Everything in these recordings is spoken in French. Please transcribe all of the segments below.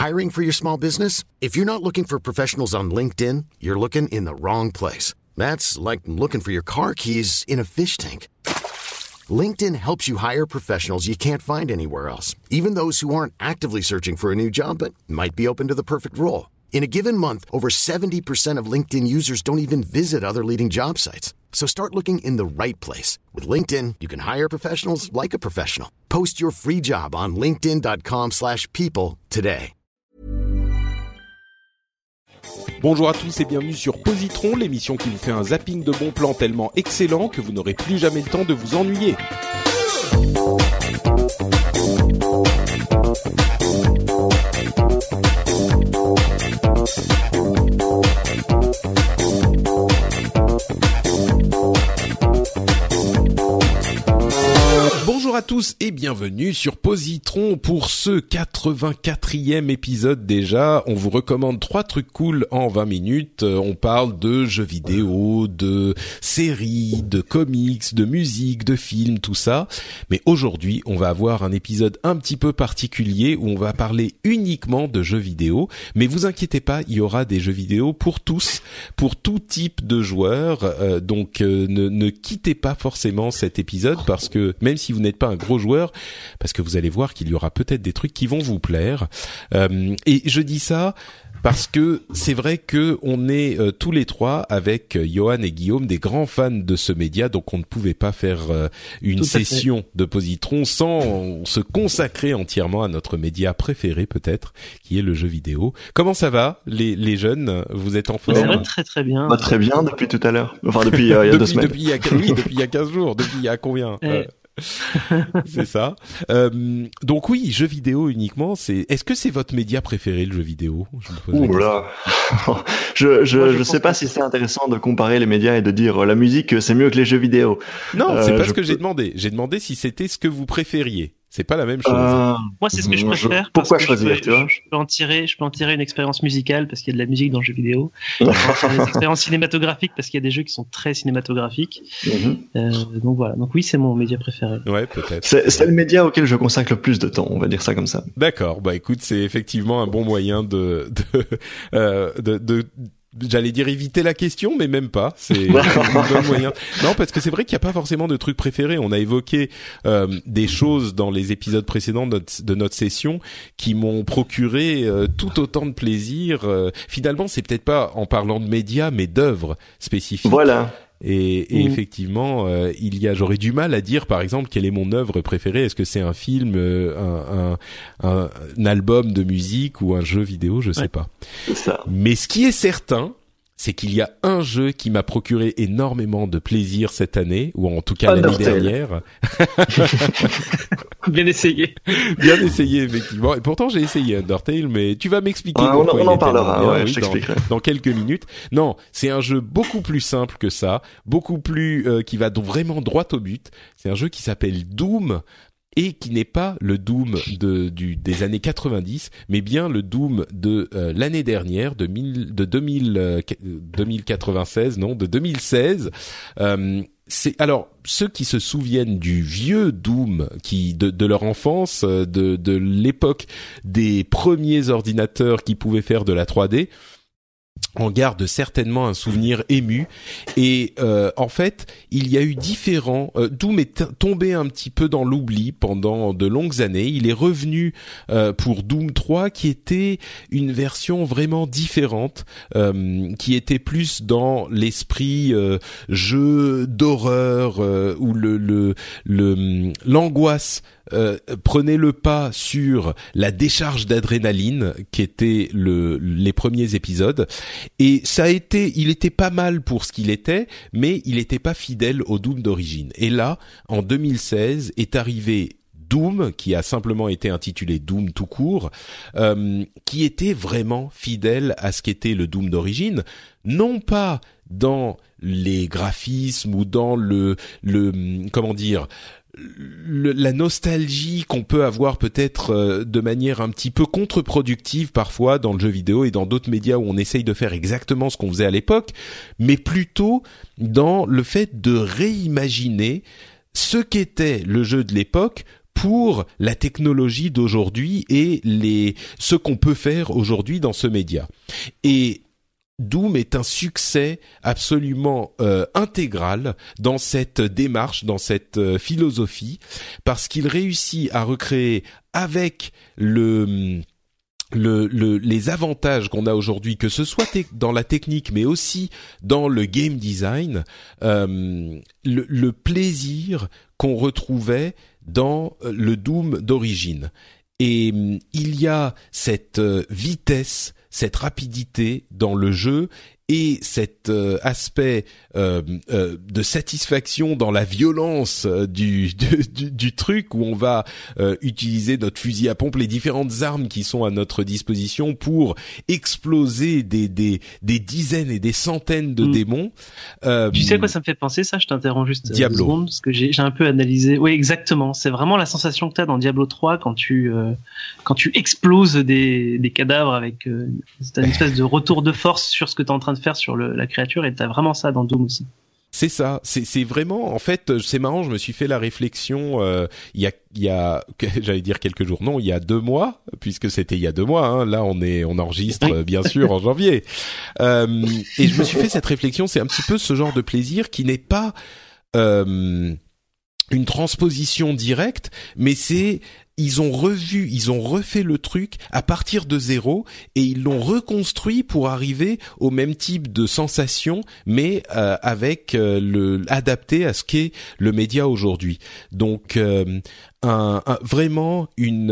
Hiring for your small business? If you're not looking for professionals on LinkedIn, you're looking in the wrong place. That's like looking for your car keys in a fish tank. LinkedIn helps you hire professionals you can't find anywhere else, even those who aren't actively searching for a new job but might be open to the perfect role. In a given month, over 70% of LinkedIn users don't even visit other leading job sites. So start looking in the right place. With LinkedIn, you can hire professionals like a professional. Post your free job on linkedin.com/people today. Bonjour à tous et bienvenue sur Positron, l'émission qui vous fait un zapping de bons plans tellement excellent que vous n'aurez plus jamais le temps de vous ennuyer. Bonjour à tous et bienvenue sur Positron pour ce 84e épisode déjà. On vous recommande 3 trucs cool en 20 minutes. On parle de jeux vidéo, de séries, de comics, de musique, de films, tout ça. Mais aujourd'hui, on va avoir un épisode un petit peu particulier où on va parler uniquement de jeux vidéo. Mais vous inquiétez pas, il y aura des jeux vidéo pour tous, pour tout type de joueurs. Donc ne quittez pas forcément cet épisode parce que même si vous n'êtes pas un gros joueur, parce que vous allez voir qu'il y aura peut-être des trucs qui vont vous plaire. Et je dis ça parce que c'est vrai que on est tous les trois avec Johan et Guillaume des grands fans de ce média, donc on ne pouvait pas faire une session de Positron sans se consacrer entièrement à notre média préféré peut-être, qui est le jeu vidéo. Comment ça va les jeunes? Vous êtes en forme? Ça va très très bien. Très bien depuis tout à l'heure. Enfin depuis il y a 2 semaines. Depuis il y a 15 jours. Depuis il y a combien? C'est ça. Donc oui, jeux vidéo uniquement. Est-ce que c'est votre média préféré, le jeu vidéo? Ouh là. Je sais pas si c'est intéressant de comparer les médias et de dire la musique c'est mieux que les jeux vidéo. Non, c'est pas ce que j'ai demandé. J'ai demandé si c'était ce que vous préfériez. C'est pas la même chose. Moi, c'est ce que je préfère. Pourquoi choisir, tu vois? Je peux en tirer une expérience musicale parce qu'il y a de la musique dans le jeu vidéo. Je peux en tirer une expérience cinématographique parce qu'il y a des jeux qui sont très cinématographiques. Donc voilà. Donc oui, c'est mon média préféré. Ouais, peut-être. C'est le média auquel je consacre le plus de temps, on va dire ça comme ça. D'accord. Bah écoute, c'est effectivement un bon moyen de j'allais dire éviter la question, mais même pas. C'est un bon moyen. Non, parce que c'est vrai qu'il n'y a pas forcément de trucs préférés. On a évoqué des choses dans les épisodes précédents de notre session qui m'ont procuré tout autant de plaisir. Finalement, c'est peut-être pas en parlant de médias, mais d'œuvres spécifiques. Voilà. Et effectivement, j'aurais du mal à dire, par exemple, quelle est mon œuvre préférée. Est-ce que c'est un film, un album de musique ou un jeu vidéo? Je sais pas. C'est ça. Mais ce qui est certain, c'est qu'il y a un jeu qui m'a procuré énormément de plaisir cette année, ou en tout cas l'année dernière. Bien essayé. Bien essayé, effectivement. Et pourtant, j'ai essayé Undertale, mais tu vas m'expliquer pourquoi on en parlera, je t'expliquerai. Dans quelques minutes. Non, c'est un jeu beaucoup plus simple que ça, beaucoup plus qui va vraiment droit au but. C'est un jeu qui s'appelle Doom, et qui n'est pas le Doom des années 90, mais bien le Doom de l'année dernière, de 2016. Alors ceux qui se souviennent du vieux Doom, de leur enfance, de l'époque des premiers ordinateurs qui pouvaient faire de la 3D, en garde certainement un souvenir ému. Et en fait, il y a eu différents... Doom est tombé un petit peu dans l'oubli pendant de longues années. Il est revenu pour Doom 3, qui était une version vraiment différente, qui était plus dans l'esprit jeu d'horreur, où l'angoisse prenait le pas sur la décharge d'adrénaline qui était les premiers épisodes, et il était pas mal pour ce qu'il était, mais il était pas fidèle au Doom d'origine. Et là, en 2016 est arrivé Doom, qui a simplement été intitulé Doom tout court, qui était vraiment fidèle à ce qu'était le Doom d'origine, non pas dans les graphismes ou dans la nostalgie qu'on peut avoir peut-être de manière un petit peu contre-productive parfois dans le jeu vidéo et dans d'autres médias où on essaye de faire exactement ce qu'on faisait à l'époque, mais plutôt dans le fait de réimaginer ce qu'était le jeu de l'époque pour la technologie d'aujourd'hui et ce qu'on peut faire aujourd'hui dans ce média. Et Doom est un succès absolument intégral dans cette démarche, dans cette philosophie, parce qu'il réussit à recréer avec les avantages qu'on a aujourd'hui, que ce soit dans la technique, mais aussi dans le game design, le plaisir qu'on retrouvait dans le Doom d'origine. Et il y a cette vitesse, cette rapidité dans le jeu et cet aspect de satisfaction dans la violence du truc, où on va utiliser notre fusil à pompe, les différentes armes qui sont à notre disposition pour exploser des dizaines et des centaines de démons. Tu sais à quoi ça me fait penser, ça? Je t'interromps juste Diablo. 2 secondes, parce que j'ai un peu analysé. Oui, exactement. C'est vraiment la sensation que t'as dans Diablo 3 quand tu exploses des cadavres avec t'as une espèce de retour de force sur ce que t'es en train de faire sur la créature, et t'as vraiment ça dans Doom aussi. C'est ça, c'est vraiment, en fait, c'est marrant, je me suis fait la réflexion il y a j'allais dire quelques jours, non, il y a 2 mois, puisque c'était il y a 2 mois, hein, là on enregistre bien sûr en janvier, et je me suis fait cette réflexion, c'est un petit peu ce genre de plaisir qui n'est pas une transposition directe, mais ils ont refait le truc à partir de zéro et ils l'ont reconstruit pour arriver au même type de sensation, mais avec adapté à ce qu'est le média aujourd'hui. Donc vraiment une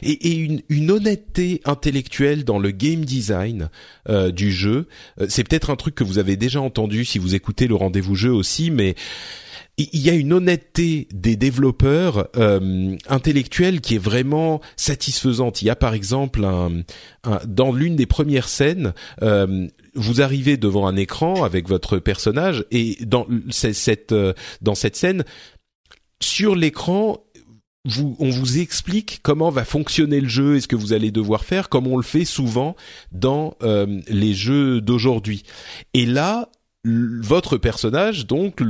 honnêteté intellectuelle dans le game design du jeu. C'est peut-être un truc que vous avez déjà entendu si vous écoutez le Rendez-vous Jeu aussi, mais il y a une honnêteté des développeurs intellectuels qui est vraiment satisfaisante. Il y a par exemple dans l'une des premières scènes, vous arrivez devant un écran avec votre personnage et dans cette scène, sur l'écran, on vous explique comment va fonctionner le jeu et ce que vous allez devoir faire, comme on le fait souvent dans les jeux d'aujourd'hui. Et là, votre personnage, donc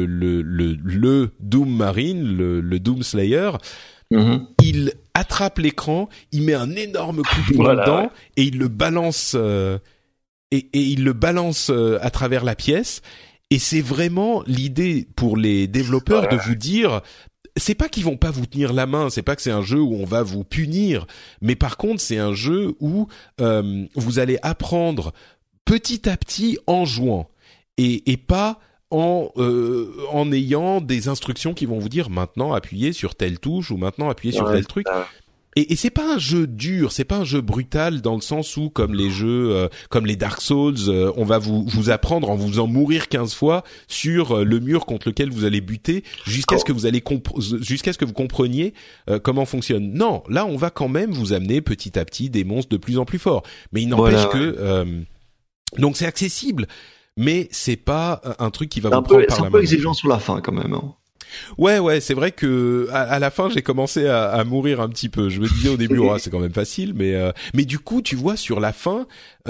le Doom Marine, le Doom Slayer, il attrape l'écran, il met un énorme coup de poing dedans et il le balance et il le balance à travers la pièce. Et c'est vraiment l'idée pour les développeurs de vous dire, c'est pas qu'ils vont pas vous tenir la main, c'est pas que c'est un jeu où on va vous punir, mais par contre c'est un jeu où vous allez apprendre petit à petit en jouant. Et pas en ayant des instructions qui vont vous dire maintenant appuyez sur telle touche ou maintenant appuyez sur tel truc. Et c'est pas un jeu dur, c'est pas un jeu brutal dans le sens où, comme les jeux comme les Dark Souls, on va vous apprendre en vous faisant mourir 15 fois sur le mur contre lequel vous allez buter jusqu'à ce que vous compreniez comment fonctionne. Non, là on va quand même vous amener petit à petit des monstres de plus en plus forts. Mais il n'empêche que donc c'est accessible. Mais c'est pas un truc qui va vous prendre par la main. C'est un peu exigeant sur la fin quand même. Hein. Ouais, c'est vrai que à la fin j'ai commencé à mourir un petit peu. Je me disais au début, c'est quand même facile, mais du coup, tu vois, sur la fin,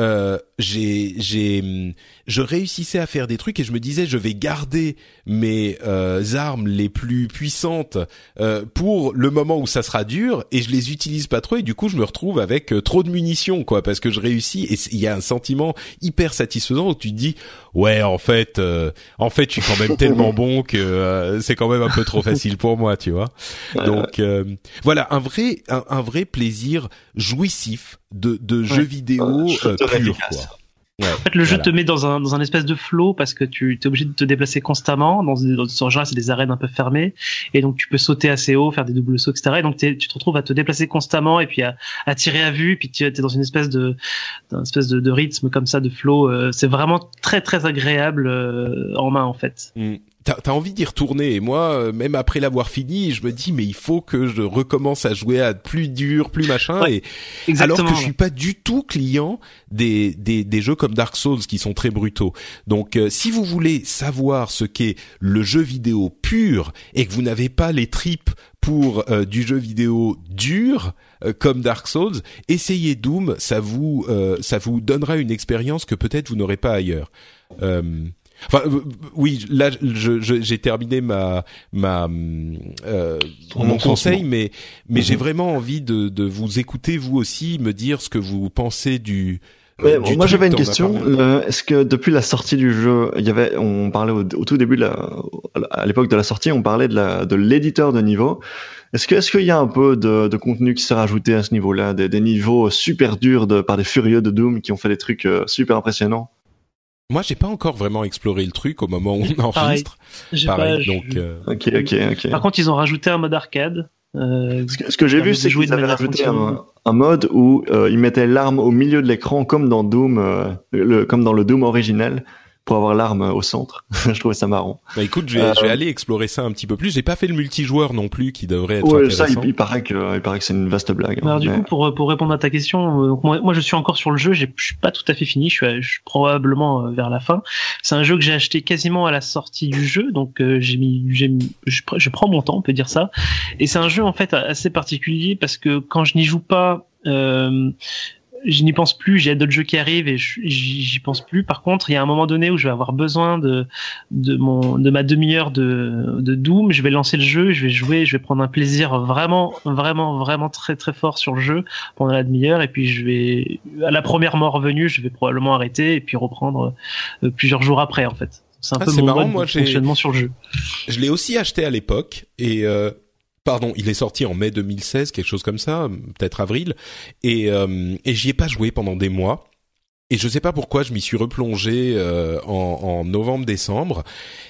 je réussissais à faire des trucs et je me disais, je vais garder mes armes les plus puissantes pour le moment où ça sera dur, et je les utilise pas trop, et du coup je me retrouve avec trop de munitions, quoi, parce que je réussis, et il y a un sentiment hyper satisfaisant où tu te dis, ouais, en fait je suis quand même tellement bon que c'est quand même un peu trop facile pour moi, tu vois. Donc voilà, un vrai plaisir jouissif de jeux vidéo pur, quoi. Ouais, en fait, le jeu te met dans un espèce de flow parce que tu es obligé de te déplacer constamment. Dans ce genre, c'est des arènes un peu fermées, et donc tu peux sauter assez haut, faire des doubles sauts, etc. Et donc tu te retrouves à te déplacer constamment et puis à tirer à vue. Puis tu es dans une espèce de rythme comme ça, de flow. C'est vraiment très très agréable en main, en fait. T'as envie d'y retourner, et moi, même après l'avoir fini, je me dis, mais il faut que je recommence à jouer à plus dur, plus machin, ouais, et alors que je suis pas du tout client des jeux comme Dark Souls qui sont très brutaux. Donc, si vous voulez savoir ce qu'est le jeu vidéo pur et que vous n'avez pas les tripes pour du jeu vidéo dur comme Dark Souls, essayez Doom, ça vous donnera une expérience que peut-être vous n'aurez pas ailleurs. Enfin, oui, là, j'ai terminé mon conseil, mais j'ai vraiment envie de vous écouter, vous aussi, me dire ce que vous pensez du moi j'avais une question. Est-ce que depuis la sortie du jeu, on parlait au tout début à l'époque de la sortie, on parlait de l'éditeur de niveau. Est-ce qu'il y a un peu de contenu qui s'est rajouté à ce niveau-là, des niveaux super durs par des furieux de Doom qui ont fait des trucs super impressionnants? Moi, j'ai pas encore vraiment exploré le truc au moment où on enregistre. Pareil. Donc. Ok. Par contre, ils ont rajouté un mode arcade. Ce que j'ai vu, c'est qu'ils avaient rajouté un mode où ils mettaient l'arme au milieu de l'écran, comme dans Doom, comme dans le Doom original, pour avoir l'arme au centre. Je trouvais ça marrant. Bah écoute, je vais aller explorer ça un petit peu plus. J'ai pas fait le multijoueur non plus, qui devrait être intéressant. Ça, il paraît que c'est une vaste blague. Alors du coup, pour répondre à ta question, moi je suis encore sur le jeu. Je suis pas tout à fait fini. Je suis probablement vers la fin. C'est un jeu que j'ai acheté quasiment à la sortie du jeu, donc je prends mon temps, on peut dire ça. Et c'est un jeu en fait assez particulier parce que quand je n'y joue pas. Je n'y pense plus, j'ai d'autres jeux qui arrivent et j'y pense plus. Par contre, il y a un moment donné où je vais avoir besoin de ma demi-heure de Doom, je vais lancer le jeu, je vais jouer, je vais prendre un plaisir vraiment très très fort sur le jeu pendant la demi-heure et puis à la première mort venue, je vais probablement arrêter et puis reprendre plusieurs jours après en fait. C'est un peu mon mode de fonctionnement sur le jeu. Je l'ai aussi acheté à l'époque et pardon, il est sorti en mai 2016, quelque chose comme ça, peut-être avril, et j'y ai pas joué pendant des mois. Et je sais pas pourquoi, je m'y suis replongé en novembre-décembre,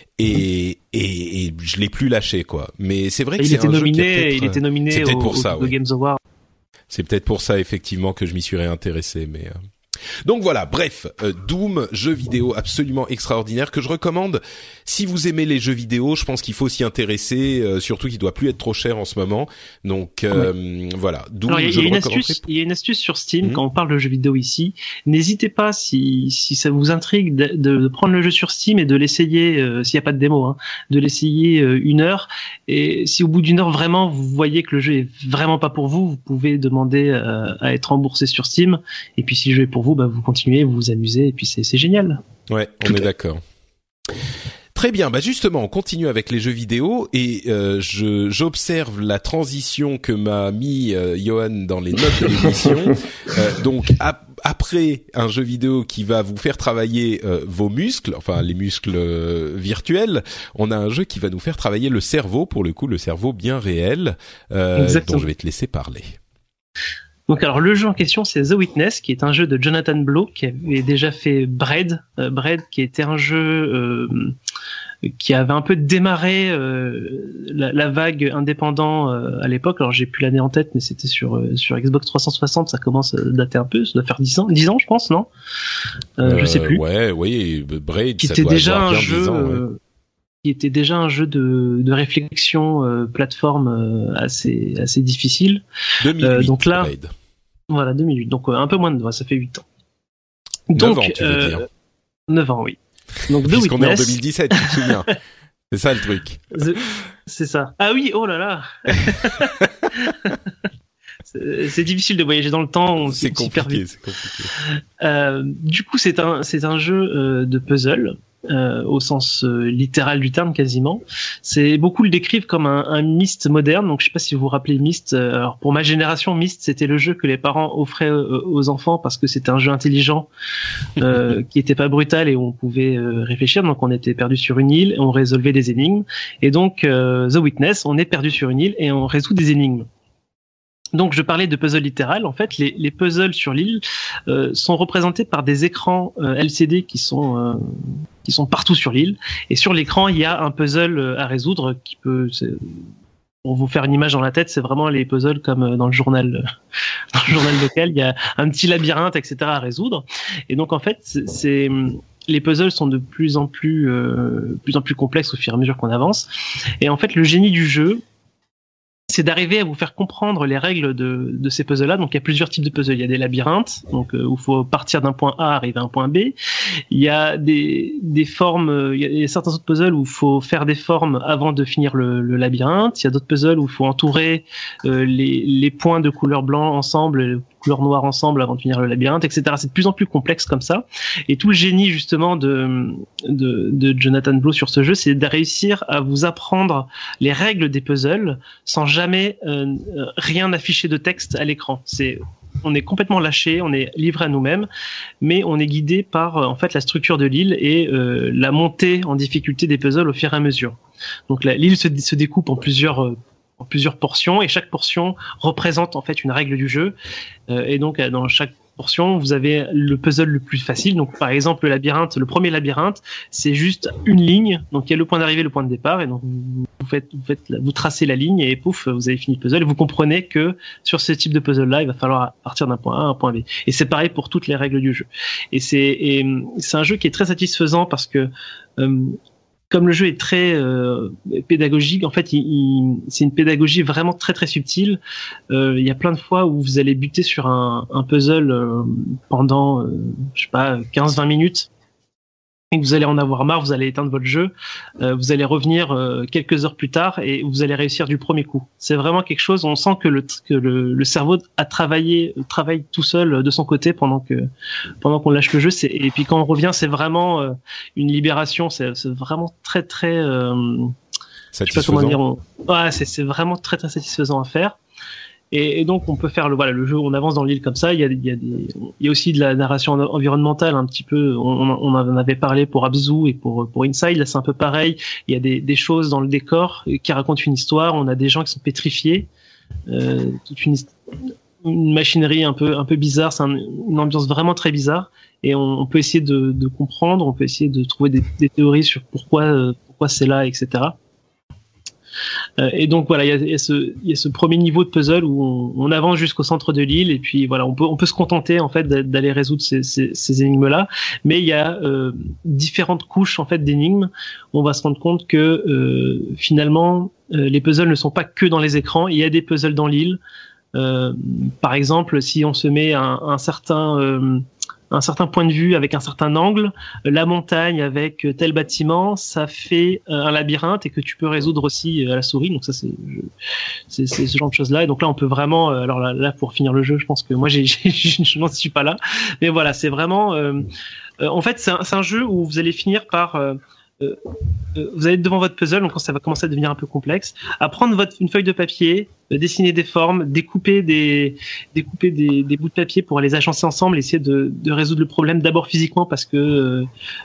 et je l'ai plus lâché quoi. Mais c'est vrai que c'est un jeu qui il était nominé au Games Awards. C'est peut-être pour ça effectivement que je m'y suis réintéressé, mais. Donc voilà, bref, Doom, jeu vidéo absolument extraordinaire que je recommande. Si vous aimez les jeux vidéo, je pense qu'il faut s'y intéresser, surtout qu'il doit plus être trop cher en ce moment. Donc voilà, Doom. Alors, il y a une astuce sur Steam quand on parle de jeux vidéo ici. N'hésitez pas si ça vous intrigue de prendre le jeu sur Steam et de l'essayer s'il n'y a pas de démo, de l'essayer 1 heure. Et si au bout d'1 heure vraiment vous voyez que le jeu est vraiment pas pour vous, vous pouvez demander à être remboursé sur Steam. Et puis si le jeu est pour vous, vous continuez, vous vous amusez et puis c'est génial. Ouais, on est d'accord. Très bien, justement, on continue avec les jeux vidéo et j'observe la transition que m'a mis Johan dans les notes de l'émission. Donc après un jeu vidéo qui va vous faire travailler vos muscles, enfin les muscles virtuels, on a un jeu qui va nous faire travailler le cerveau, pour le coup le cerveau bien réel, dont je vais te laisser parler. Donc alors le jeu en question c'est The Witness, qui est un jeu de Jonathan Blow qui avait déjà fait Braid qui était un jeu qui avait un peu démarré la vague indépendant à l'époque. Alors j'ai plus l'année en tête, mais c'était sur Xbox 360, ça commence à dater un peu, ça doit faire 10 ans je pense, non je sais plus. Oui, Braid qui était déjà un jeu qui était déjà un jeu de réflexion plateforme assez difficile. 2008, donc là, Braid. Voilà, 2008. Donc un peu moins de ça fait 8 ans. 9 ans, tu veux dire. 9 ans, oui. Donc The Puisqu'on Witness. est en 2017, tu te souviens. C'est ça le truc. C'est ça. Ah oui, oh là là. C'est difficile de voyager dans le temps. C'est compliqué. Du coup, c'est un jeu de puzzle. Au sens littéral du terme quasiment. Beaucoup le décrivent comme un Myst moderne. Donc je sais pas si vous vous rappelez Myst. Alors pour ma génération, Myst c'était le jeu que les parents offraient aux enfants parce que c'était un jeu intelligent qui était pas brutal et où on pouvait réfléchir. Donc on était perdu sur une île et on résolvait des énigmes. Et donc The Witness, on est perdu sur une île et on résout des énigmes. Donc je parlais de puzzle littéral. En fait, les puzzles sur l'île sont représentés par des écrans LCD qui sont partout sur l'île. Et sur l'écran, il y a un puzzle à résoudre qui peut, pour vous faire une image dans la tête, c'est vraiment les puzzles comme dans le journal local. Il y a un petit labyrinthe, etc. à résoudre. Et donc en fait, les puzzles sont de plus en plus complexes au fur et à mesure qu'on avance. Et en fait, le génie du jeu, c'est d'arriver à vous faire comprendre les règles de ces puzzles-là. Donc, il y a plusieurs types de puzzles. Il y a des labyrinthes, donc où il faut partir d'un point A, arriver à un point B. Il y a des formes. Il y a certains autres puzzles où il faut faire des formes avant de finir le labyrinthe. Il y a d'autres puzzles où il faut entourer les points de couleur blanc ensemble, couleur noire ensemble avant de finir le labyrinthe, etc. C'est de plus en plus complexe comme ça. Et tout le génie justement de Jonathan Blow sur ce jeu, c'est de réussir à vous apprendre les règles des puzzles sans jamais rien afficher de texte à l'écran. On est complètement lâché, on est livré à nous-mêmes, mais on est guidé par en fait la structure de l'île et la montée en difficulté des puzzles au fur et à mesure. Donc l'île se découpe en plusieurs portions, et chaque portion représente en fait une règle du jeu. Et donc dans chaque portion, vous avez le puzzle le plus facile. Donc par exemple le premier labyrinthe, c'est juste une ligne. Donc il y a le point d'arrivée, le point de départ, et donc vous tracez la ligne et pouf, vous avez fini le puzzle. Et vous comprenez que sur ce type de puzzle-là, il va falloir partir d'un point A à un point B. Et c'est pareil pour toutes les règles du jeu. Et c'est un jeu qui est très satisfaisant parce que comme le jeu est très pédagogique, en fait, c'est une pédagogie vraiment très très subtile. Il y a plein de fois où vous allez buter sur un puzzle pendant, je sais pas, 15-20 minutes, et que vous allez en avoir marre, vous allez éteindre votre jeu, vous allez revenir quelques heures plus tard et vous allez réussir du premier coup. C'est vraiment quelque chose, on sent que le cerveau travaille tout seul de son côté pendant qu'on lâche le jeu. Et puis quand on revient, c'est vraiment une libération, c'est vraiment très très satisfaisant. Je sais pas comment dire, c'est vraiment très très satisfaisant à faire. Et donc on peut faire le jeu, on avance dans l'île comme ça. Il y a aussi de la narration environnementale un petit peu. On en avait parlé pour Abzu et pour Inside. Là c'est un peu pareil. Il y a des choses dans le décor qui racontent une histoire. On a des gens qui sont pétrifiés, toute une machinerie un peu bizarre. C'est une ambiance vraiment très bizarre. Et on peut essayer de comprendre. On peut essayer de trouver des théories sur pourquoi c'est là, etc. Et donc voilà, il y a ce premier niveau de puzzle où on avance jusqu'au centre de l'île, et puis voilà, on peut se contenter en fait d'aller résoudre ces énigmes-là, mais il y a différentes couches en fait d'énigmes. On va se rendre compte que finalement les puzzles ne sont pas que dans les écrans, il y a des puzzles dans l'île. Par exemple, si on se met un certain point de vue avec un certain angle, la montagne avec tel bâtiment, ça fait un labyrinthe et que tu peux résoudre aussi à la souris. Donc ça c'est ce genre de choses là. Et donc là on peut vraiment, alors là pour finir le jeu, je pense que moi je n'en suis pas là, mais voilà, c'est vraiment en fait c'est un jeu où vous allez finir par vous allez être devant votre puzzle, donc ça va commencer à devenir un peu complexe, à prendre une feuille de papier, dessiner des formes, découper des bouts de papier pour les agencer ensemble, essayer de résoudre le problème d'abord physiquement parce que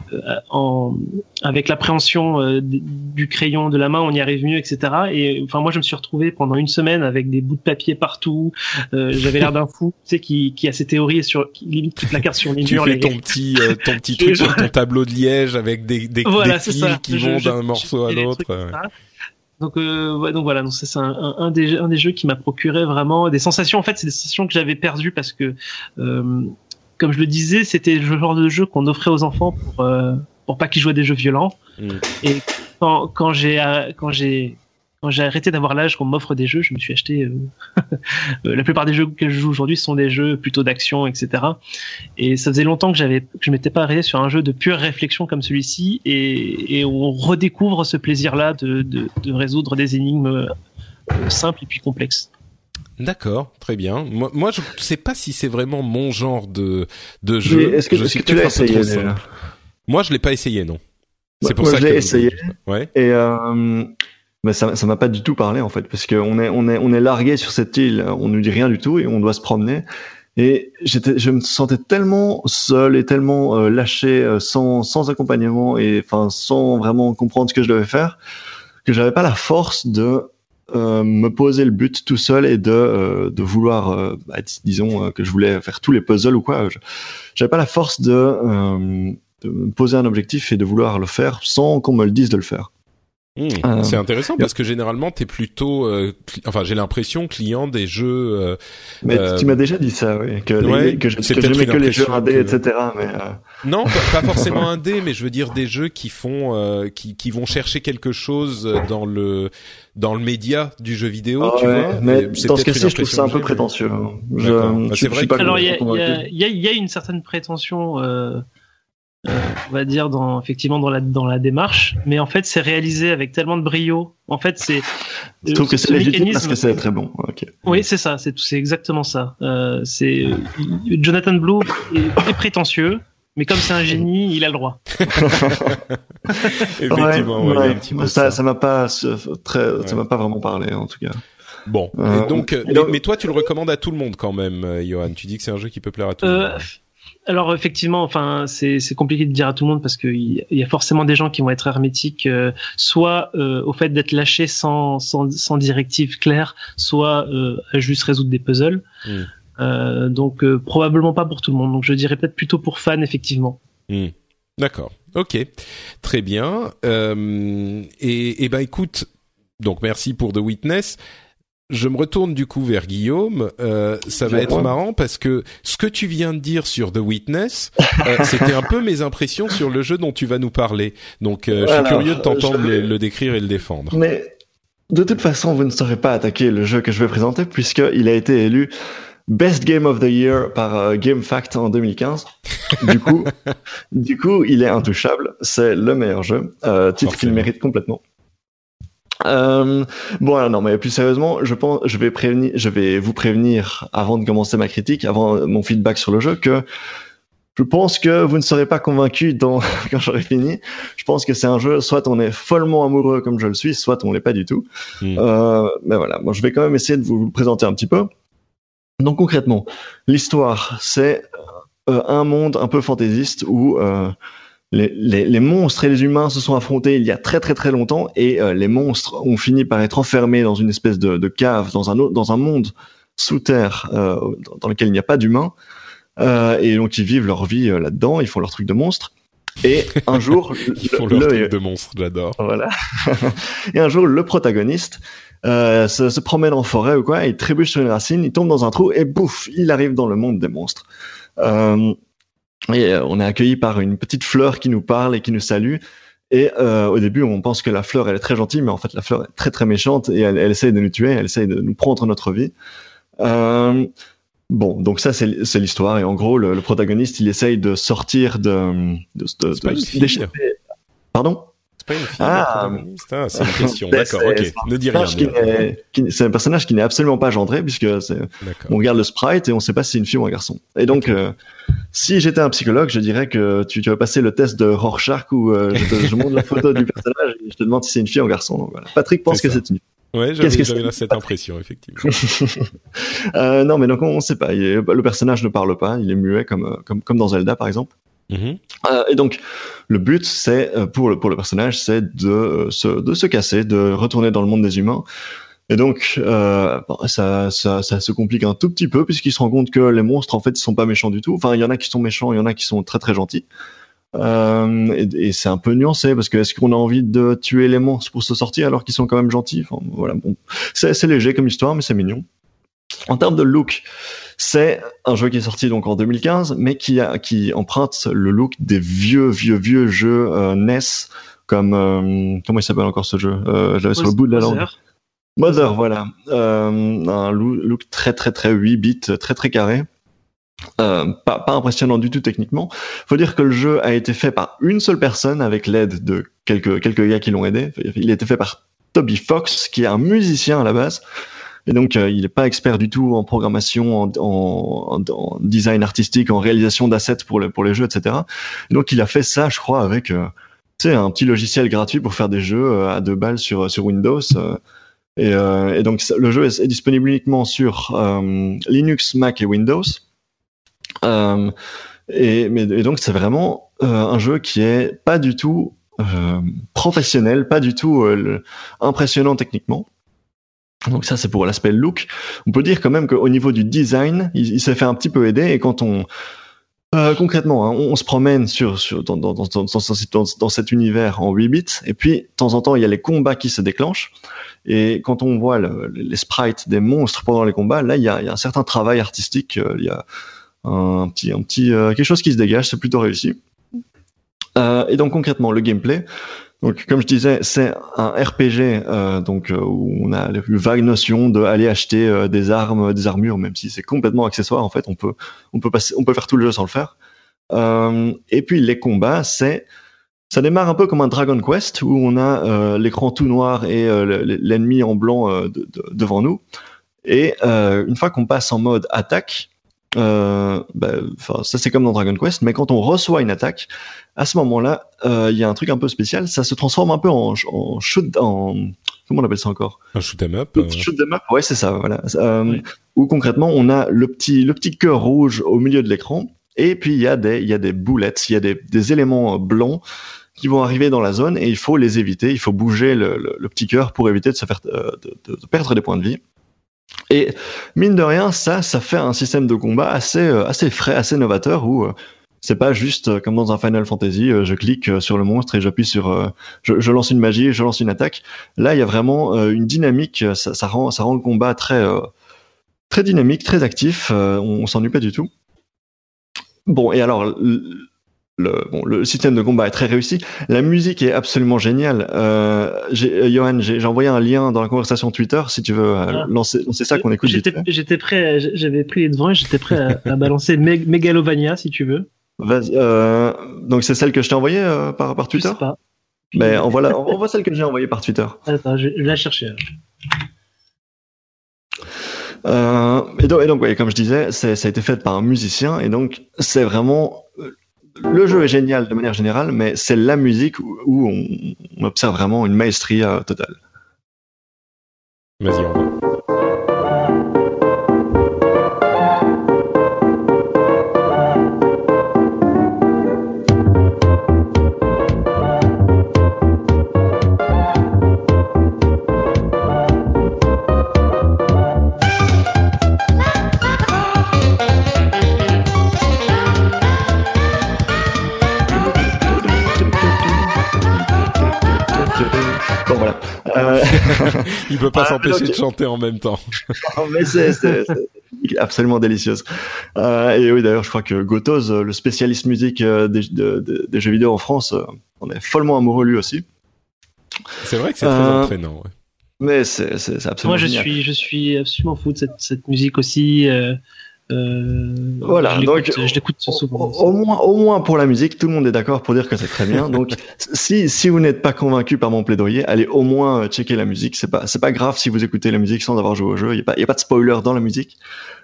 avec l'appréhension du crayon de la main on y arrive mieux, etc. Et enfin moi je me suis retrouvé pendant une semaine avec des bouts de papier partout, j'avais l'air d'un fou, tu sais, qui a ses théories qui limite qui placarde sur les murs. Tu fais ton petit truc sur ton tableau de liège avec des fils qui vont d'un morceau à l'autre. Donc voilà, donc c'est un des jeux qui m'a procuré vraiment des sensations. En fait, c'est des sensations que j'avais perdues parce que, comme je le disais, c'était le genre de jeu qu'on offrait aux enfants pour pas qu'ils jouent à des jeux violents. Et quand j'ai arrêté d'avoir l'âge qu'on m'offre des jeux, je me suis acheté la plupart des jeux que je joue aujourd'hui sont des jeux plutôt d'action, etc. Et ça faisait longtemps que je m'étais pas arrêté sur un jeu de pure réflexion comme celui-ci, et on redécouvre ce plaisir-là de résoudre des énigmes simples et puis complexes. D'accord, très bien. Moi, je sais pas si c'est vraiment mon genre de jeu. Mais est-ce que tu l'as essayé déjà ? Moi, je l'ai pas essayé, non. C'est pour ça que je l'ai essayé. Ouais. Et mais ça m'a pas du tout parlé en fait, parce que on est largué sur cette île, on nous dit rien du tout et on doit se promener. Et je me sentais tellement seul et tellement lâché, sans accompagnement et enfin sans vraiment comprendre ce que je devais faire, que j'avais pas la force de me poser le but tout seul et de vouloir, disons que je voulais faire tous les puzzles ou quoi. J'avais pas la force de me poser un objectif et de vouloir le faire sans qu'on me le dise de le faire. C'est intéressant parce que généralement t'es plutôt, j'ai l'impression client des jeux. Mais tu m'as déjà dit ça, oui, que j'aimais que les jeux indés, etc. Mais non, pas forcément indés, mais je veux dire des jeux qui font, qui vont chercher quelque chose dans le média du jeu vidéo, tu vois. Mais dans ce cas-ci, je trouve ça un peu prétentieux. C'est vrai. Alors il y a une certaine prétention. On va dire effectivement dans la démarche, mais en fait c'est réalisé avec tellement de brio. En fait je trouve que c'est légitime parce que c'est très bon. Okay. Oui, c'est ça, c'est exactement ça. C'est Jonathan Blow est prétentieux, mais comme c'est un génie, il a le droit. Effectivement, il y a un petit peu ça m'a pas ça m'a pas vraiment parlé en tout cas. Bon, donc mais toi tu le recommandes à tout le monde quand même, Johan. Tu dis que c'est un jeu qui peut plaire à tout le monde. Alors effectivement, c'est compliqué de dire à tout le monde parce qu'il y a forcément des gens qui vont être hermétiques, soit au fait d'être lâchés sans directive claire, soit à juste résoudre des puzzles. Donc probablement pas pour tout le monde. Donc je dirais peut-être plutôt pour fans effectivement. D'accord. Ok. Très bien. Et ben écoute, donc merci pour The Witness. Je me retourne du coup vers Guillaume. Ça va être marrant parce que ce que tu viens de dire sur The Witness, c'était un peu mes impressions sur le jeu dont tu vas nous parler. Donc, je suis curieux de t'entendre le décrire et le défendre. Mais de toute façon, vous ne saurez pas attaquer le jeu que je vais présenter puisqu'il a été élu Best Game of the Year par GameFAQs en 2015. Du coup, il est intouchable. C'est le meilleur jeu, titre qu'il mérite complètement. Bon, non, mais plus sérieusement, je vais vous prévenir avant de commencer ma critique, avant mon feedback sur le jeu, que je pense que vous ne serez pas convaincu quand j'aurai fini. Je pense que c'est un jeu, soit on est follement amoureux comme je le suis, soit on l'est pas du tout. Mais voilà, bon, je vais quand même essayer de vous le présenter un petit peu. Donc concrètement, l'histoire, c'est un monde un peu fantaisiste où les monstres et les humains se sont affrontés il y a très très très longtemps et les monstres ont fini par être enfermés dans une espèce de cave, dans un monde sous terre dans lequel il n'y a pas d'humains et donc ils vivent leur vie là-dedans, ils font leur truc de monstre. Et un jour, ils font leur truc de monstre, j'adore. Voilà. Et un jour, le protagoniste se promène en forêt ou quoi, il trébuche sur une racine, il tombe dans un trou et bouf, il arrive dans le monde des monstres. Et on est accueilli par une petite fleur qui nous parle et qui nous salue. Et au début, on pense que la fleur, elle est très gentille, mais en fait, la fleur est très très méchante et elle essaye de nous tuer, elle essaye de nous prendre notre vie. Bon, donc ça, c'est l'histoire. Et en gros, le protagoniste, il essaye de sortir d'échapper. Pardon? C'est pas une fille, c'est une question. D'accord, ok. Ne dis rien. C'est un personnage qui n'est absolument pas genré puisque on regarde le sprite et on sait pas si c'est une fille ou un garçon. Et donc, si j'étais un psychologue, je dirais que tu vas passer le test de Rorschach où je montre la photo du personnage et je te demande si c'est une fille ou un garçon. Donc, voilà. Patrick pense que c'est une fille. Ouais, j'avais cette impression, effectivement. Non, mais donc on sait pas. Le personnage ne parle pas, il est muet comme dans Zelda par exemple. Et donc le but c'est pour le personnage c'est de se casser, de retourner dans le monde des humains. Et donc ça se complique un tout petit peu puisqu'il se rend compte que les monstres en fait ils sont pas méchants du tout. Enfin il y en a qui sont méchants, il y en a qui sont très très gentils. Et c'est un peu nuancé parce que est-ce qu'on a envie de tuer les monstres pour se sortir alors qu'ils sont quand même gentils? Enfin voilà, bon, c'est léger comme histoire mais c'est mignon. En termes de look, c'est un jeu qui est sorti donc en 2015, mais qui emprunte le look des vieux jeux NES, comme comment il s'appelle encore ce jeu? J'avais sur le bout de la langue. Mother, voilà, un look très très très 8 bits, très très carré. Pas impressionnant du tout techniquement. Faut dire que le jeu a été fait par une seule personne avec l'aide de quelques gars qui l'ont aidé. Il a été fait par Toby Fox, qui est un musicien à la base. Et donc, il n'est pas expert du tout en programmation, en design artistique, en réalisation d'assets pour les jeux, etc. Et donc, il a fait ça, je crois, avec un petit logiciel gratuit pour faire des jeux à 2 balles sur Windows. Et donc, le jeu est disponible uniquement sur Linux, Mac et Windows. Et donc, c'est vraiment un jeu qui est pas du tout professionnel, pas du tout impressionnant techniquement. Donc ça c'est pour l'aspect look. On peut dire quand même qu'au niveau du design, il s'est fait un petit peu aider et quand on Concrètement, hein, on se promène dans cet univers en 8 bits, et puis de temps en temps il y a les combats qui se déclenchent, et quand on voit les sprites des monstres pendant les combats, là il y a un certain travail artistique, il y a un petit quelque chose qui se dégage, c'est plutôt réussi. Et donc concrètement le gameplay, donc comme je disais, c'est un RPG où on a une vague notion de aller acheter des armes, des armures, même si c'est complètement accessoire en fait, on peut faire tout le jeu sans le faire. Et puis les combats, ça démarre un peu comme un Dragon Quest où on a l'écran tout noir et l'ennemi en blanc devant nous. Et une fois qu'on passe en mode attaque, ça c'est comme dans Dragon Quest, mais quand on reçoit une attaque, à ce moment-là, il y a un truc un peu spécial, ça se transforme un peu en comment on appelle ça encore? Un shoot 'em up. Shoot 'em up, ouais, c'est ça, voilà. Oui. Où concrètement, on a le petit cœur rouge au milieu de l'écran, et puis il y a des boulettes, il y a des éléments blancs qui vont arriver dans la zone, et il faut les éviter, il faut bouger le petit cœur pour éviter de se faire de perdre des points de vie. Et mine de rien, ça fait un système de combat assez frais, assez novateur, où c'est pas juste comme dans un Final Fantasy, je clique sur le monstre et j'appuie sur, je lance une magie, je lance une attaque. Là, il y a vraiment une dynamique, ça rend le combat très dynamique, très actif. On s'ennuie pas du tout. Bon, et alors le système de combat est très réussi. La musique est absolument géniale. Johan, j'ai envoyé un lien dans la conversation Twitter si tu veux lancer ça qu'on écoute. J'étais prêt, j'avais pris les devants et j'étais prêt à balancer Megalovania si tu veux. Vas-y, donc c'est celle que je t'ai envoyée par Twitter. Je sais pas. Mais on voit celle que j'ai envoyée par Twitter. Attends, je vais la chercher. Et donc ouais, comme je disais, ça a été fait par un musicien, et donc c'est vraiment le jeu est génial de manière générale, mais c'est la musique où on observe vraiment une maestria totale. Vas-y, on va. Bon voilà. Il peut pas s'empêcher de chanter en même temps. Mais c'est absolument délicieuse. Et oui, d'ailleurs, je crois que Gotoz, le spécialiste musique des jeux vidéo en France, on est follement amoureux lui aussi. C'est vrai que c'est très entraînant. Ouais. Mais c'est absolument génial. Moi, je suis absolument fou de cette musique aussi. Voilà, je l'écoute souvent. Au moins pour la musique, tout le monde est d'accord pour dire que c'est très bien. Donc, si vous n'êtes pas convaincu par mon plaidoyer, allez au moins checker la musique. C'est pas grave si vous écoutez la musique sans avoir joué au jeu. Il y a pas de spoiler dans la musique.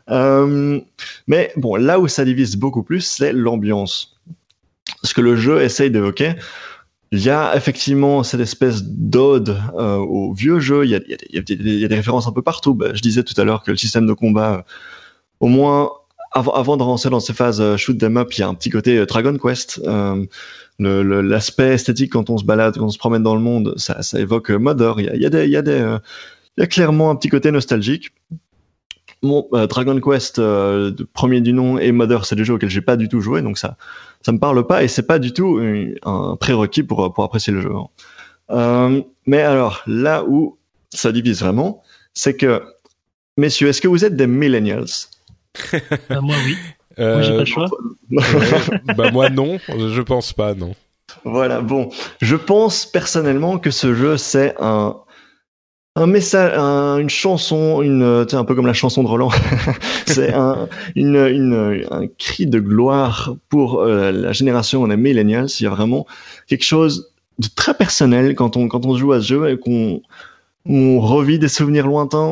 Mais bon, là où ça divise beaucoup plus, c'est l'ambiance. Ce que le jeu essaye d'évoquer. Il y a effectivement cette espèce d'ode au vieux jeu. Il y a des références un peu partout. Je disais tout à l'heure que le système de combat, au moins avant de rentrer dans ces phases shoot 'em up, il y a un petit côté Dragon Quest. L'aspect esthétique quand on se balade, quand on se promène dans le monde, ça évoque Mother. Il y a clairement un petit côté nostalgique. Bon, Dragon Quest, premier du nom, et Mother, c'est des jeux auxquels j'ai pas du tout joué, donc ça me parle pas, et c'est pas du tout un prérequis pour apprécier le jeu. Mais alors, là où ça divise vraiment, c'est que, messieurs, est-ce que vous êtes des millennials? Moi, oui. Moi, j'ai pas le choix. Moi, non. Je pense pas, non. Voilà, bon. Je pense personnellement que ce jeu, c'est un message, une chanson, un peu comme la chanson de Roland. C'est un cri de gloire pour la génération des millennials. Il y a vraiment quelque chose de très personnel quand on joue à ce jeu et qu'on revit des souvenirs lointains.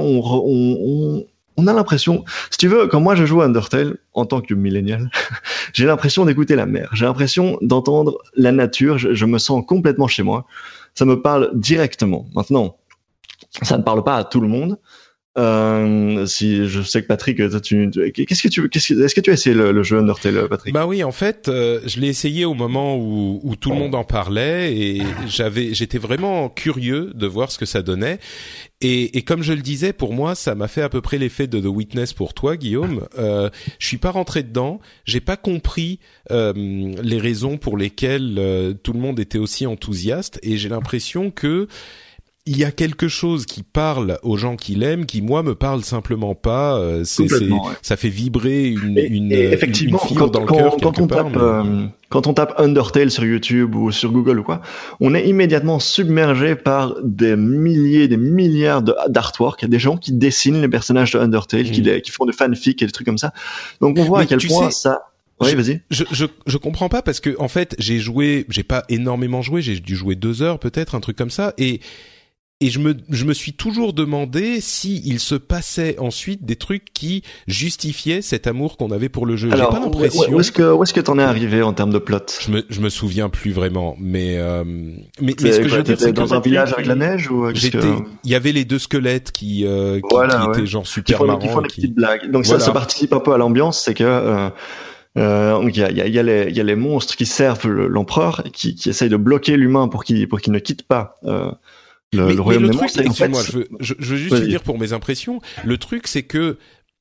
On a l'impression, si tu veux, quand moi je joue à Undertale en tant que millénial, j'ai l'impression d'écouter la mer. J'ai l'impression d'entendre la nature. Je me sens complètement chez moi. Ça me parle directement. Maintenant, ça ne parle pas à tout le monde. Si je sais que Patrick, toi, est-ce que tu as essayé le jeu Undertale, Patrick? Bah oui, en fait, je l'ai essayé au moment où tout le monde en parlait et j'étais vraiment curieux de voir ce que ça donnait. Et comme je le disais, pour moi, ça m'a fait à peu près l'effet de The Witness pour toi, Guillaume. Je suis pas rentré dedans, j'ai pas compris les raisons pour lesquelles tout le monde était aussi enthousiaste, et j'ai l'impression que il y a quelque chose qui parle aux gens qui l'aiment, qui moi me parle simplement pas. Ça fait vibrer une effectivement, une fibre dans le cœur quand on tape Undertale sur YouTube ou sur Google ou quoi, on est immédiatement submergé par des milliers, des milliards d'artworks. Il y a des gens qui dessinent les personnages de Undertale, qui font des fanfics et des trucs comme ça. Donc on voit à quel point ça. Oui, vas-y. Je comprends pas parce que en fait j'ai pas énormément joué, j'ai dû jouer 2 heures peut-être, un truc comme ça, et je me suis toujours demandé si il se passait ensuite des trucs qui justifiaient cet amour qu'on avait pour le jeu. Alors, j'ai pas l'impression. Où est-ce que t'en es arrivé en termes de plot? Je me souviens plus vraiment, mais ce que je veux dire, c'est dans un village avec la neige ou il y avait les 2 squelettes qui étaient genre super marrants, qui font des petites blagues. Donc ça participe un peu à l'ambiance, c'est que il y a les monstres qui servent l'empereur, qui essayent de bloquer l'humain pour qu'il ne quitte pas le royaume des monstres. Excuse-moi, je veux juste dire pour mes impressions. Le truc, c'est que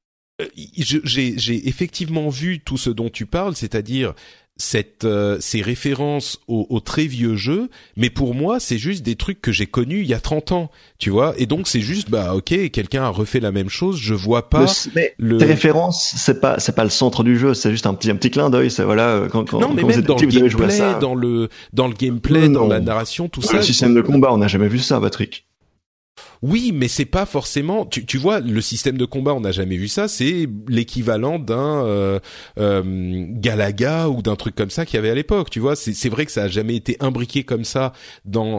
j'ai effectivement vu tout ce dont tu parles, c'est-à-dire ces références aux très vieux jeux, mais pour moi c'est juste des trucs que j'ai connus il y a 30 ans, tu vois, et donc c'est juste ok, quelqu'un a refait la même chose, je vois pas tes références, c'est pas le centre du jeu, c'est juste un petit clin d'œil, c'est voilà quand non, mais même dans le gameplay, dans le gameplay, dans la narration, tout ça. Le système de combat, on n'a jamais vu ça, Patrick. Oui, mais c'est pas forcément. Tu vois, le système de combat, on n'a jamais vu ça. C'est l'équivalent d'un Galaga ou d'un truc comme ça qu'il y avait à l'époque. Tu vois, c'est vrai que ça a jamais été imbriqué comme ça dans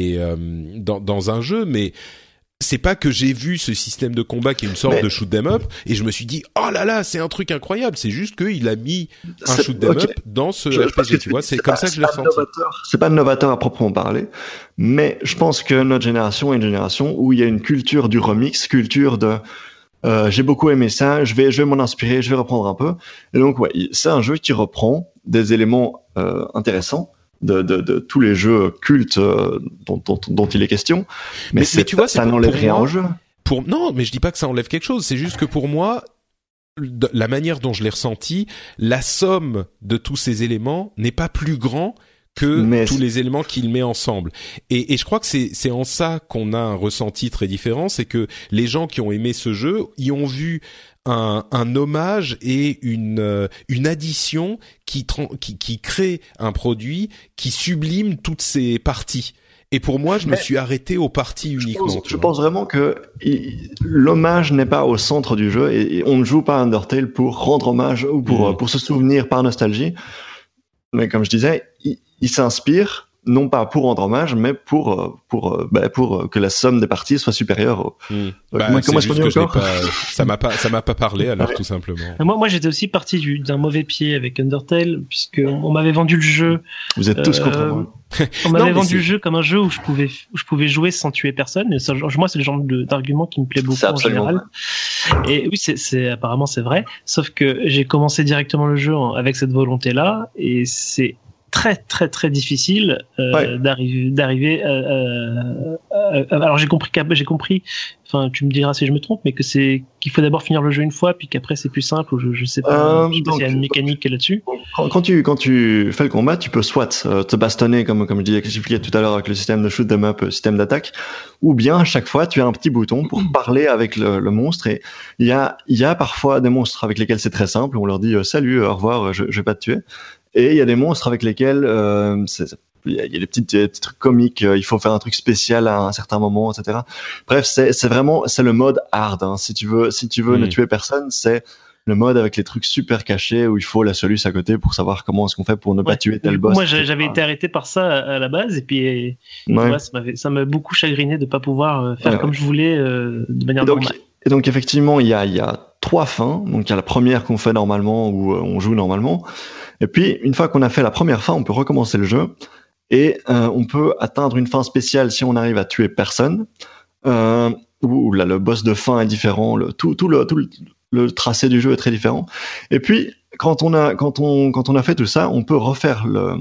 dans un jeu, mais c'est pas que j'ai vu ce système de combat qui est une sorte de shoot 'em up et je me suis dit oh là là, c'est un truc incroyable. C'est juste qu'il a mis un shoot 'em up dans ce RPG, tu vois. C'est comme ça que je l'ai ressenti. C'est pas novateur à proprement parler, mais je pense que notre génération est une génération où il y a une culture du remix, culture de j'ai beaucoup aimé ça, je vais m'en inspirer, je vais reprendre un peu. Et donc ouais, c'est un jeu qui reprend des éléments intéressants de tous les jeux cultes dont il est question, mais tu vois, ça n'enlève rien au jeu. Non, mais je dis pas que ça enlève quelque chose, c'est juste que pour moi, la manière dont je l'ai ressenti, la somme de tous ces éléments n'est pas plus grand que tous les éléments qu'il met ensemble. Et je crois que c'est en ça qu'on a un ressenti très différent, c'est que les gens qui ont aimé ce jeu y ont vu un hommage et une addition qui crée un produit qui sublime toutes ces parties. Et pour moi, je me suis arrêté aux parties uniquement. Je pense vraiment que l'hommage n'est pas au centre du jeu et on ne joue pas Undertale pour rendre hommage ou pour se souvenir par nostalgie. Mais comme je disais, il s'inspire non pas pour rendre hommage, mais pour que la somme des parties soit supérieure. Comment est-ce qu'on dit encore ? Ça m'a pas parlé alors tout simplement. Moi j'étais aussi parti d'un mauvais pied avec Undertale puisque on m'avait vendu le jeu. Vous êtes tous contre moi. On m'avait vendu le jeu comme un jeu où je pouvais jouer sans tuer personne. Et ça, moi c'est le genre d'argument qui me plaît beaucoup en général. Et oui, apparemment c'est vrai. Sauf que j'ai commencé directement le jeu avec cette volonté-là et c'est très très très difficile d'arriver alors j'ai compris enfin tu me diras si je me trompe mais qu'il faut d'abord finir le jeu une fois puis qu'après c'est plus simple ou je sais pas s'il y a une mécanique là-dessus. Quand tu fais le combat, tu peux soit te bastonner comme je disais, que j'expliquais tout à l'heure avec le système de shoot 'em up, système d'attaque, ou bien à chaque fois tu as un petit bouton pour parler avec le monstre. Et il y a parfois des monstres avec lesquels c'est très simple, on leur dit salut, au revoir, je vais pas te tuer. Et il y a des monstres avec lesquels il y a des petits trucs comiques, il faut faire un truc spécial à un certain moment, etc. Bref, c'est vraiment le mode hard. Hein. Si tu veux ne tuer personne, c'est le mode avec les trucs super cachés où il faut la soluce à côté pour savoir comment est-ce qu'on fait pour ne pas tuer tel boss. Moi, j'avais été arrêté par ça à la base et puis voilà, ça m'a beaucoup chagriné de pas pouvoir faire comme je voulais de manière normale. Et donc effectivement, il y a 3 fins. Donc il y a la première qu'on fait normalement où on joue normalement. Et puis, une fois qu'on a fait la première fin, on peut recommencer le jeu et on peut atteindre une fin spéciale si on arrive à tuer personne. où là le boss de fin est différent, tout le tracé du jeu est très différent. Et puis quand on a fait tout ça, on peut refaire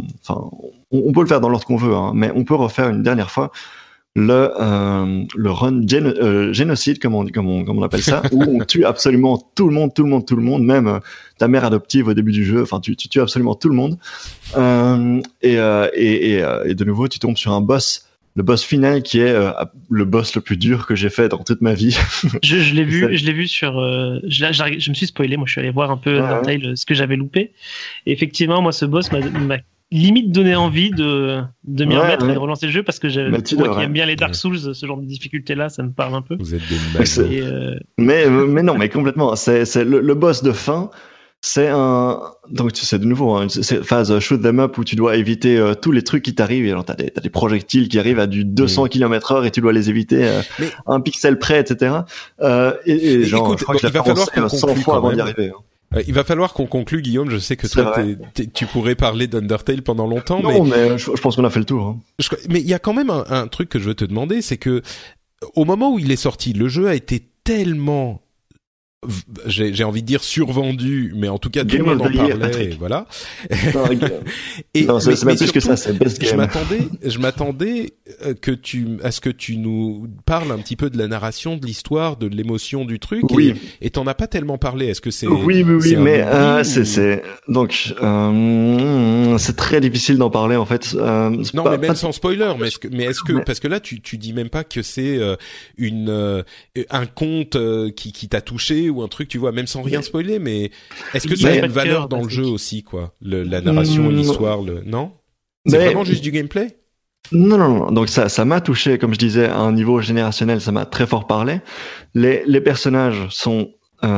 on peut le faire dans l'ordre qu'on veut, hein, mais on peut refaire une dernière fois le run génocide comme on appelle ça, où on tue absolument tout le monde, même ta mère adoptive au début du jeu. Enfin, tu tues absolument tout le monde. Et de nouveau, tu tombes sur un boss. Le boss final qui est le boss le plus dur que j'ai fait dans toute ma vie. Je l'ai vu sur. Je me suis spoilé. Moi, je suis allé voir un peu Undertale, ce que j'avais loupé. Et effectivement, moi, ce boss m'a limite donné envie de m'y remettre et de relancer le jeu parce que moi qui aime bien les Dark Souls, ce genre de difficulté-là, ça me parle un peu. Vous êtes des malades. Mais non, mais complètement. C'est le boss de fin. Donc c'est de nouveau c'est phase shoot them up où tu dois éviter tous les trucs qui t'arrivent. Et alors t'as des projectiles qui arrivent à du 200 km/h et tu dois les éviter un pixel près, etc. Et genre, écoute, je crois que il va falloir qu'on 100 fois avant d'y arriver. Il va falloir qu'on conclue, Guillaume. Je sais que toi, tu pourrais parler d'Undertale pendant longtemps. Mais je pense qu'on a fait le tour. Hein. Mais il y a quand même un truc que je veux te demander, c'est que au moment où il est sorti, le jeu a été tellement, j'ai envie de dire survendu, mais en tout cas tout le monde en parlait, et voilà. Non, c'est même plus que ça, c'est best game. Je m'attendais à ce que tu nous parles un petit peu de la narration, de l'histoire, de l'émotion du truc. Oui. Et t'en as pas tellement parlé. Est-ce que c'est Oui, mais donc c'est très difficile d'en parler en fait. Non, mais même sans spoiler. Mais est-ce que parce que là tu dis même pas que c'est un conte qui t'a touché ou un truc, tu vois, même sans rien spoiler, mais est-ce que ça a une valeur dans le jeu aussi, quoi, la narration et l'histoire, non? C'est vraiment juste du gameplay? Non. Donc ça m'a touché, comme je disais, à un niveau générationnel, ça m'a très fort parlé. Les personnages sont,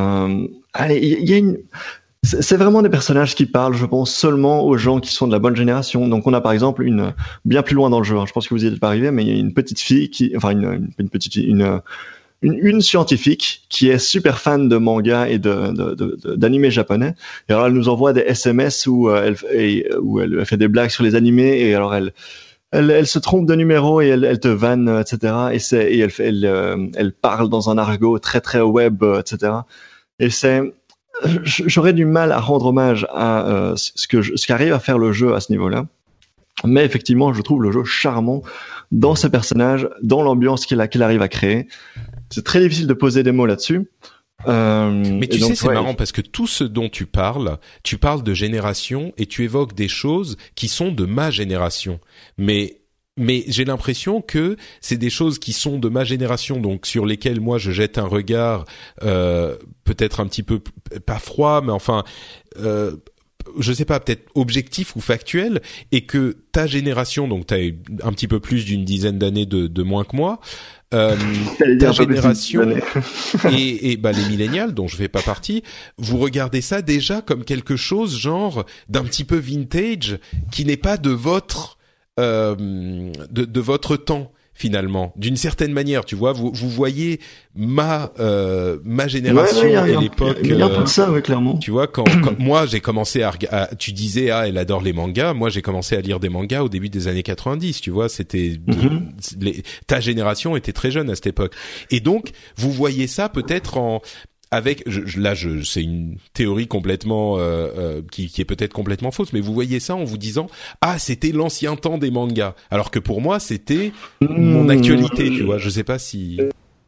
c'est vraiment des personnages qui parlent, je pense, seulement aux gens qui sont de la bonne génération. Donc on a par exemple bien plus loin dans le jeu, hein, je pense que vous y êtes pas arrivé, mais il y a une petite fille une scientifique qui est super fan de manga et d'animés japonais. Et alors elle nous envoie des SMS où elle fait des blagues sur les animés, et alors elle se trompe de numéro et elle te vanne, etc. Et elle parle dans un argot très très web, etc. Et j'aurais du mal à rendre hommage à ce qu'arrive à faire le jeu à ce niveau-là. Mais effectivement, je trouve le jeu charmant dans ses personnages, dans l'ambiance qu'il arrive à créer. C'est très difficile de poser des mots là-dessus. Mais tu sais, c'est marrant parce que tout ce dont tu parles de génération et tu évoques des choses qui sont de ma génération. Mais j'ai l'impression que c'est des choses qui sont de ma génération, donc sur lesquelles moi je jette un regard peut-être un petit peu pas froid, mais enfin je sais pas, peut-être objectif ou factuel, et que ta génération, donc t'as un petit peu plus d'une dizaine d'années de moins que moi, ta génération et les millénials dont je fais pas partie, vous regardez ça déjà comme quelque chose genre d'un petit peu vintage qui n'est pas de votre de votre temps finalement, d'une certaine manière, tu vois, vous voyez ma génération et l'époque. Il y a un peu de ça, oui, clairement. Tu vois, quand moi j'ai commencé tu disais elle adore les mangas, moi j'ai commencé à lire des mangas au début des années 90, tu vois, c'était ta génération était très jeune à cette époque, et donc vous voyez ça peut-être c'est une théorie complètement qui est peut-être complètement fausse, mais vous voyez ça en vous disant c'était l'ancien temps des mangas, alors que pour moi c'était mon actualité, tu vois. Je sais pas si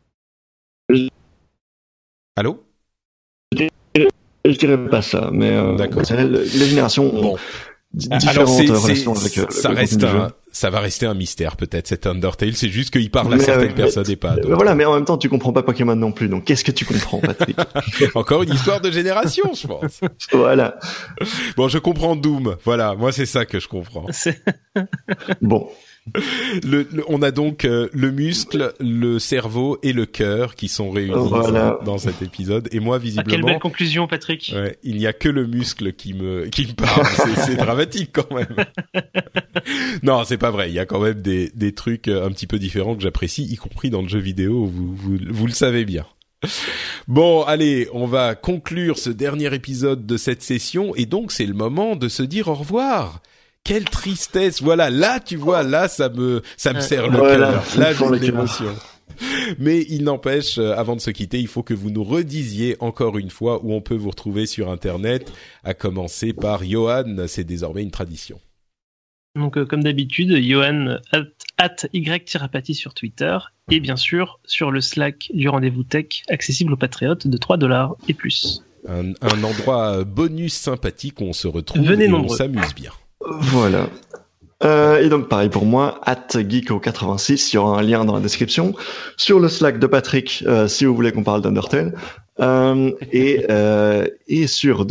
Allô? Je dirais pas ça, mais d'accord. Les générations ont différentes relations avec ça va rester un mystère peut-être, cet Undertale, c'est juste qu'il parle à certaines personnes et pas à d'autres. Voilà, mais en même temps tu comprends pas Pokémon non plus, donc qu'est-ce que tu comprends, Patrick? Encore une histoire de génération, je pense. Voilà. Bon, je comprends Doom, voilà, moi c'est ça que je comprends. Bon. On a donc le muscle, le cerveau et le cœur qui sont réunis dans cet épisode. Et moi, visiblement, quelle belle conclusion, Patrick. Ouais, il n'y a que le muscle qui me parle. C'est dramatique quand même. Non, c'est pas vrai. Il y a quand même des trucs un petit peu différents que j'apprécie, y compris dans le jeu vidéo. Vous le savez bien. Bon, allez, on va conclure ce dernier épisode de cette session, et donc c'est le moment de se dire au revoir. Quelle tristesse, voilà, là tu vois, là ça me serre le cœur, là j'ai de l'émotion. Mais il n'empêche, avant de se quitter, il faut que vous nous redisiez encore une fois où on peut vous retrouver sur Internet, à commencer par Johan, c'est désormais une tradition. Donc, comme d'habitude, Johan @y-apathy sur Twitter et bien sûr sur le Slack du Rendez-vous Tech, accessible aux patriotes de $3 et plus. Un endroit bonus sympathique où on se retrouve. Venez et nombreux. On s'amuse bien. Voilà. Et donc pareil pour moi, @geeko86, il y aura un lien dans la description. Sur le Slack de Patrick, si vous voulez qu'on parle d'Undertale. Et sur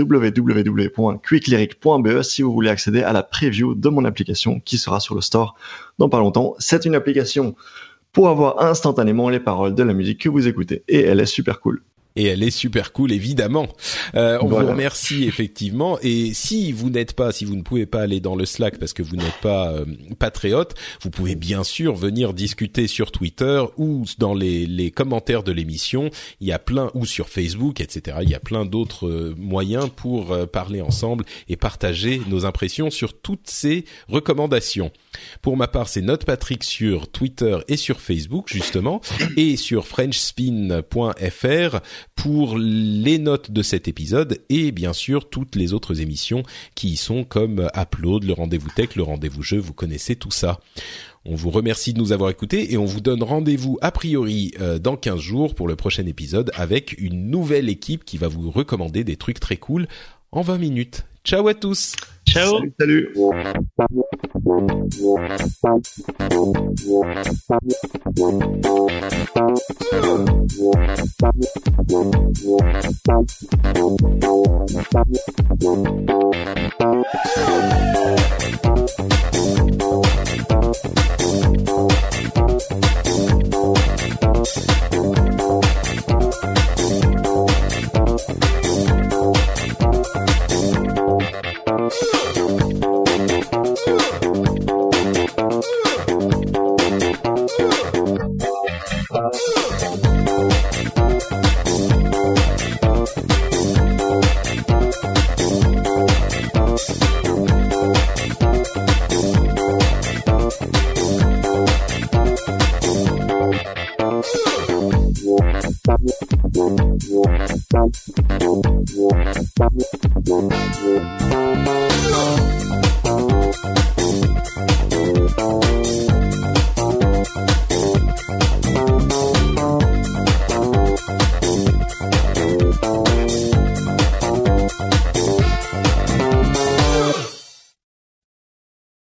www.quicklyric.be si vous voulez accéder à la preview de mon application qui sera sur le store dans pas longtemps. C'est une application pour avoir instantanément les paroles de la musique que vous écoutez. Et elle est super cool. Et elle est super cool, évidemment. On vous remercie effectivement. Et si vous ne pouvez pas aller dans le Slack parce que vous n'êtes pas patriote, vous pouvez bien sûr venir discuter sur Twitter ou dans les commentaires de l'émission. Il y a ou sur Facebook, etc. Il y a plein d'autres moyens pour parler ensemble et partager nos impressions sur toutes ces recommandations. Pour ma part, c'est NotePatrick sur Twitter et sur Facebook, justement, et sur FrenchSpin.fr pour les notes de cet épisode et bien sûr toutes les autres émissions qui y sont comme Upload, le Rendez-vous Tech, le Rendez-vous Jeu, vous connaissez tout ça. On vous remercie de nous avoir écoutés et on vous donne rendez-vous a priori dans 15 jours pour le prochain épisode avec une nouvelle équipe qui va vous recommander des trucs très cool en 20 minutes. Ciao à tous. Ciao. Salut. Yeah.